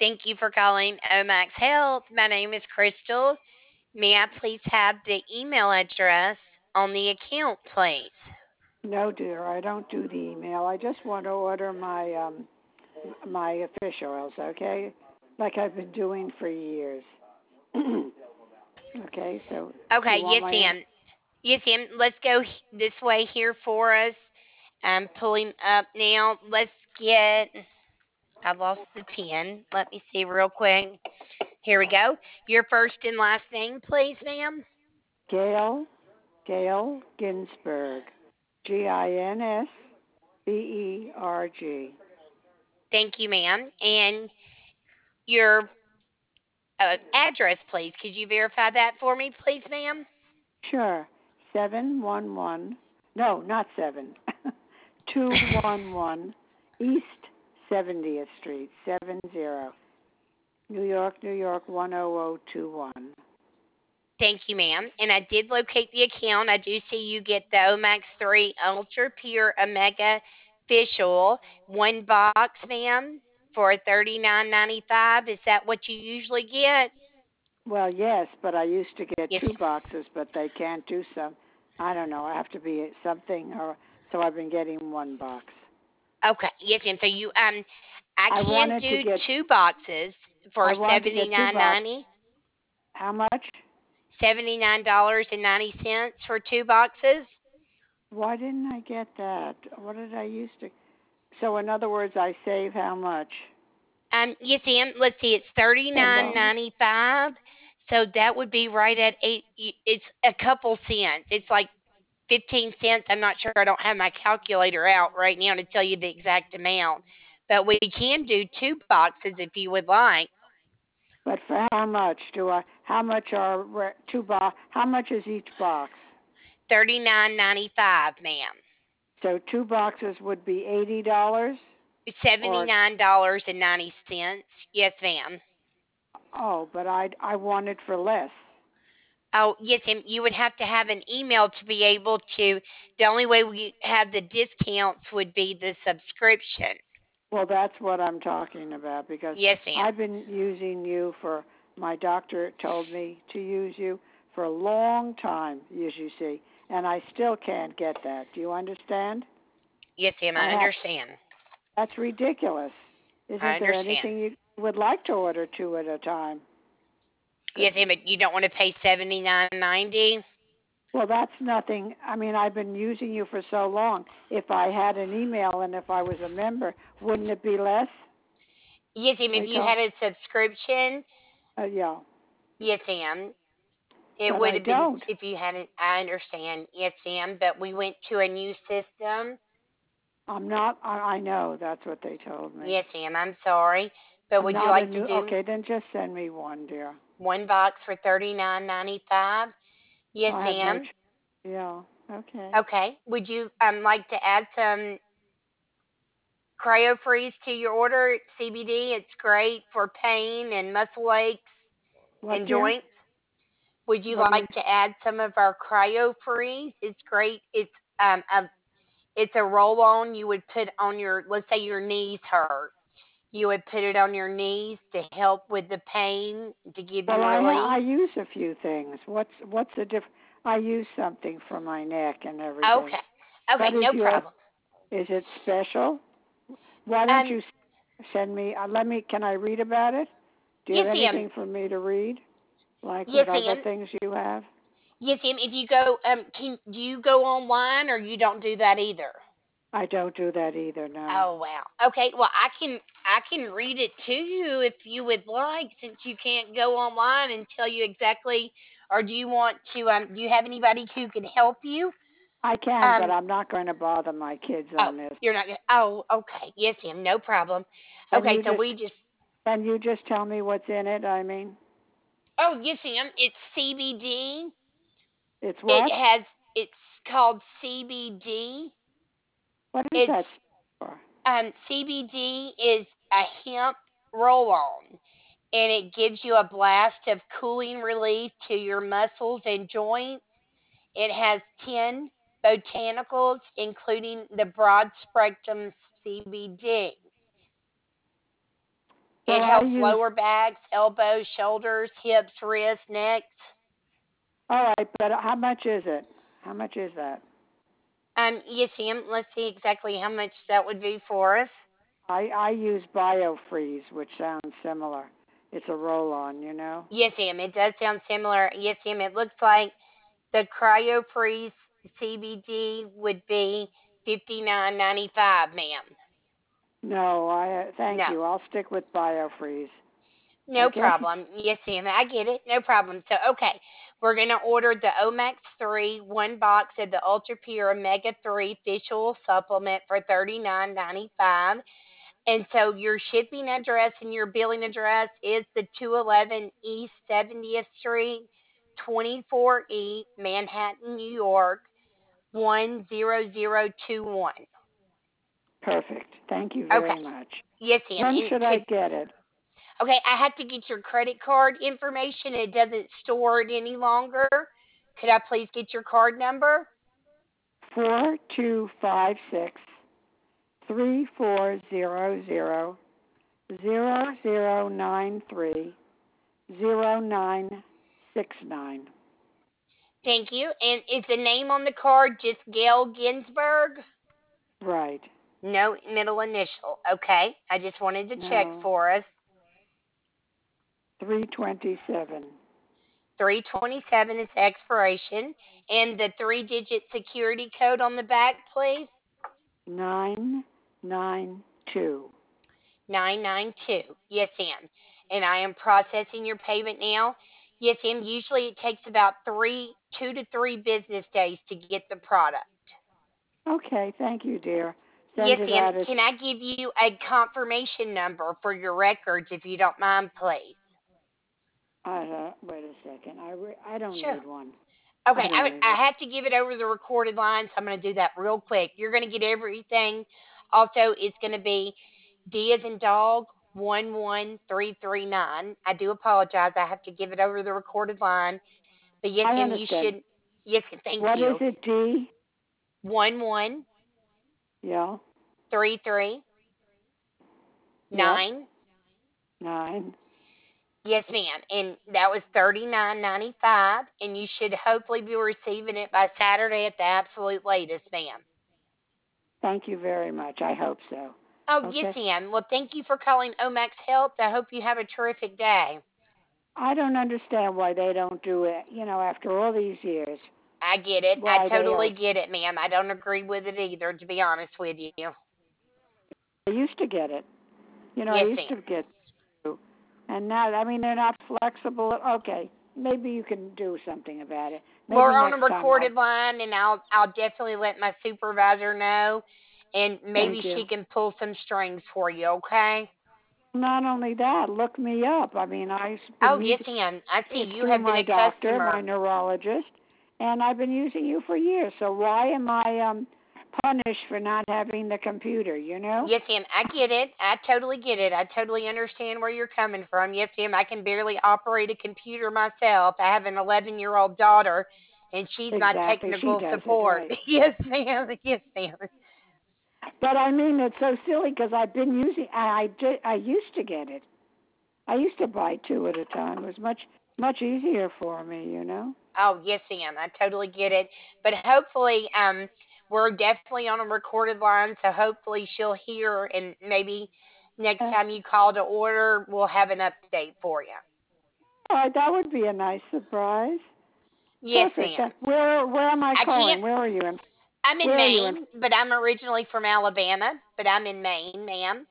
Thank you for calling Omax Health. My name is Crystal. May I please have the email address on the account, please? No, dear, I don't do the email. I just want to order my fish oils, okay? Like I've been doing for years. Okay, so Okay, you want yes, my ma'am. Yes, ma'am. Let's go this way here for us. I'm pulling up now. Let's get. I lost the pen. Let me see real quick. Here we go. Your first and last name, please, ma'am. Gail Ginsberg, Ginsberg. Thank you, ma'am. And your address, please. Could you verify that for me, please, ma'am? Sure, 711. No, not seven. 211 East 70th Street, 70. New York 10021. Thank you, ma'am. And I did locate the account. I do see you get the Omax 3 Ultra Pure Omega Fish Oil, one box, ma'am, for $39.95. Is that what you usually get? Well, yes, but I used to get Yes, two ma'am. boxes, but they can't do some. I don't know. I have to be something, or so I've been getting one box. Okay, yes, ma'am. So I I can wanted to do get. two boxes I for wanted to get two boxes. $79.90. How much? $79.90 for two boxes. Why didn't I get that? What did I used to? So in other words, I save how much? Yes, ma'am. Let's see. It's $10. $39.95. So that would be right at eight. It's a couple cents. It's like 15 cents. I'm not sure. I don't have my calculator out right now to tell you the exact amount. But we can do two boxes if you would like. But for how much do I? How much are two box? How much is each box? 39.95, ma'am. So two boxes would be $80, or $79.90. Yes, ma'am. oh, but I want it for less. Oh, yes, and you would have to have an email to be able to. The only way we have the discounts would be the subscription. Well, that's what I'm talking about because Yes, ma'am. I've been using you for. My doctor told me to use you for a long time, as you see, and I still can't get that. Do you understand? Yes, ma'am. I I have. understand. That's ridiculous. I Isn't there understand. anything you would like to order two at a time? Yes, ma'am. But you don't want to pay $79.90. Well, that's nothing. I mean, I've been using you for so long. If I had an email and if I was a member, wouldn't it be less? Yes, ma'am. If They you told, had a subscription, yeah, yes, ma'am. It but would I have been don't. if you hadn't. I understand. Yes, ma'am. But we went to a new system. I'm not. I know that's what they told me. Yes, ma'am. I'm sorry. But I'm would you not a like to new. do Okay, then just send me one, dear. one box for $39.95? Yes, I have no. ma'am. Yeah. Okay. Okay. Would you like to add some CryoFreeze to your order? CBD. It's great for pain and muscle aches What, and dear? joints. Would you What do like you? to add some of our CryoFreeze? It's great. It's a roll on you would put on your, let's say your knees hurt. You would put it on your knees to help with the pain, to give Well, you relief. I use a few things. What's the diff? I use something for my neck and everything. Okay. Okay, What is no your? problem. Is it special? Why don't Um, you send me? Let me. Can I read about it? Do you yes, have ma'am. anything for me to read, like Yes, with other ma'am. things you have? Yes, ma'am. If you go, can do you go online or you don't do that either? I don't do that either. No. Oh wow. Okay. Well, I can read it to you if you would like, since you can't go online and tell you exactly. Or do you want to? Do you have anybody who can help you? I can, but Um. I'm not going to bother my kids Oh, on this. you're not gonna. Oh, okay. Yes, ma'am. No problem. Can Okay. you So just we just. can you just tell me what's in it? I mean, Oh, yes, ma'am. It's CBD. it's It what? has. It's called CBD. What is It's that for? CBD is a hemp roll-on, and it gives you a blast of cooling relief to your muscles and joints. It has 10 botanicals, including the broad spectrum CBD. So It I helps use. lower backs, elbows, shoulders, hips, wrists, necks. All right, but how much is it? How much is that? Yes, ma'am. Let's see exactly how much that would be for us. I use BioFreeze, which sounds similar. It's a roll-on, you know. Yes, ma'am. It does sound similar. Yes, ma'am. It looks like the CryoFreeze CBD would be $59.95, ma'am. No, I thank No, you. I'll stick with BioFreeze. no Okay. problem. Yes, ma'am. I get it. No problem. So, okay, we're gonna order the Omax 3, one box of the Ultra Pure Omega 3 fish oil supplement for $39.95. And so your shipping address and your billing address is the 211 East 70th Street, 24E, Manhattan, New York, 10021. Perfect. Thank you Okay. very much. Yes, ma'am. When And should I could get it? okay, I have to get your credit card information. It doesn't store it any longer. Could I please get your card number? 4256-3400-0093-0969. Thank you. And is the name on the card just Gail Ginsburg? Right. No middle initial. Okay. I just wanted to check No. for us. 327. 327 is expiration. And the 3-digit security code on the back, please. 992. 992. Yes, ma'am. And I am processing your payment now. Yes, ma'am. Usually it takes about 2 to 3 business days to get the product. Okay, thank you, dear. Yes, Send it ma'am. out as Can I give you a confirmation number for your records if you don't mind, please? wait a second. I don't Sure. need one. Okay, I don't need I one. have to give it over the recorded line, so I'm going to do that real quick. You're going to get everything. Also, it's going to be D as in dog 11339. I do apologize. I have to give it over the recorded line. But yes, I ma'am, you understand. should. Yes, thank What is you. it, D? 11339. Yeah. Yep. 9. Yes, ma'am. And that was $39.95, and you should hopefully be receiving it by Saturday at the absolute latest, ma'am. Thank you very much. I hope so. Oh, yes, Okay. ma'am. Well, thank you for calling Omax Health. I hope you have a terrific day. I don't understand why they don't do it, after all these years. I get it. I Why they totally are. get it, ma'am. I don't agree with it either, to be honest with you. I used to get it. I Yes, used ma'am. to get through. And now, they're not flexible. Okay. Maybe you can do something about it. Maybe We're on a next time recorded line, and I'll definitely let my supervisor know, and maybe thank you. she can pull some strings for you. Okay? Not only that, look me up. I've been Oh, yes, using ma'am. I see it's you through have been my a doctor, my customer. neurologist, and I've been using you for years. So why am I punished for not having the computer, Yes, ma'am. I get it. I totally get it. I totally understand where you're coming from. Yes, ma'am. I can barely operate a computer myself. I have an 11-year-old daughter, and she's my Exactly. She technical does it, support. right. Yes, ma'am. Yes, ma'am. But it's so silly because I've been using I used to get it. I used to buy 2 at a time. It was much easier for me. Oh, yes, ma'am. I totally get it. But hopefully, we're definitely on a recorded line, so hopefully she'll hear, and maybe next Uh, time you call to order, we'll have an update for you. that would be a nice surprise. Yes, Perfect. ma'am. Where am I I can't. calling? Where are you in? I'm in Where are you in? Maine, but I'm originally from Alabama, but I'm in Maine, ma'am.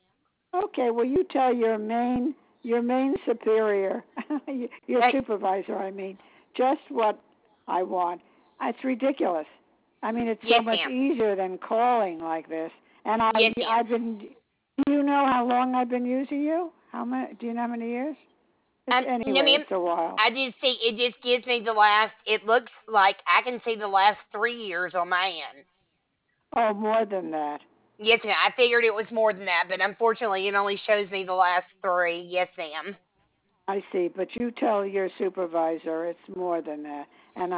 Okay, well you tell your main superior, your Hey, supervisor, just what I want. It's ridiculous. It's so yes, much ma'am. easier than calling like this. And Yes, ma'am. I've been. Do you know how long I've been using you? How many? Do you know how many years? No, Anyway, ma'am. it's a while. I just see it just gives me the last. It looks like I can see the last 3 years on my end. Oh, more than that. Yes, ma'am. I figured it was more than that, but unfortunately, it only shows me the last three. Yes, ma'am. I see, but you tell your supervisor it's more than that. And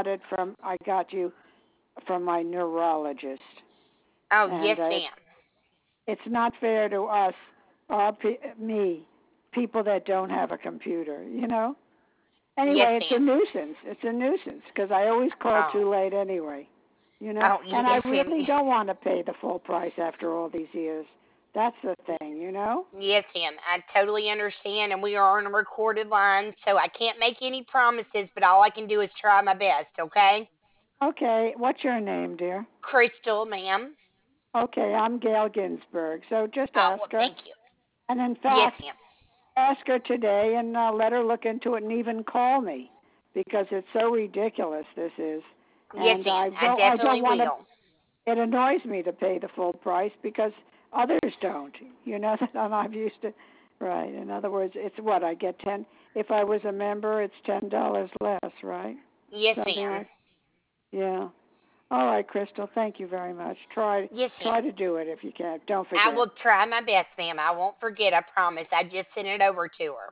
I got you from my neurologist. Oh, And yes, ma'am. it's not fair to us me, people that don't have a computer, you know? Yes, Anyway, it's a ma'am. nuisance. It's a nuisance because I always call Oh, too late anyway, you know? oh, And I yes, ma'am. really don't want to pay the full price after all these years. That's the thing, you know? Yes, ma'am. I totally understand, and we are on a recorded line, so I can't make any promises, but all I can do is try my best, okay? Okay, what's your name, dear? Crystal, ma'am. Okay, I'm Gail Ginsburg. So just Oh, ask well, her. thank you. And in Yes, fact, ma'am. ask her today and let her look into it and even call me because it's so ridiculous this is. Yes, And ma'am. I I don't definitely want to, will. it annoys me to pay the full price because others don't. You know that I'm used to, right. In other words, it's what I get 10 if I was a member, it's $10 less, right? Yes, Something ma'am. like, yeah. All right, Crystal, thank you very much. Yes, Try ma'am. to do it if you can. Don't I forget. will try my best, ma'am. I won't forget, I promise. I just sent it over to her.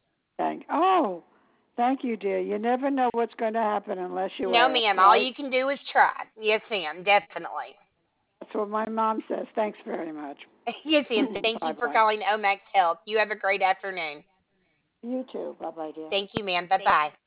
Thank you, dear. You never know what's going to happen unless you No, ask, ma'am. All right? you can do is try. Yes, ma'am. Definitely. That's what my mom says. Thanks very much. Yes, ma'am. Thank you Bye for bye. calling Omax Help. You have a great afternoon. You too. Bye bye, dear. Thank you, ma'am. Bye bye.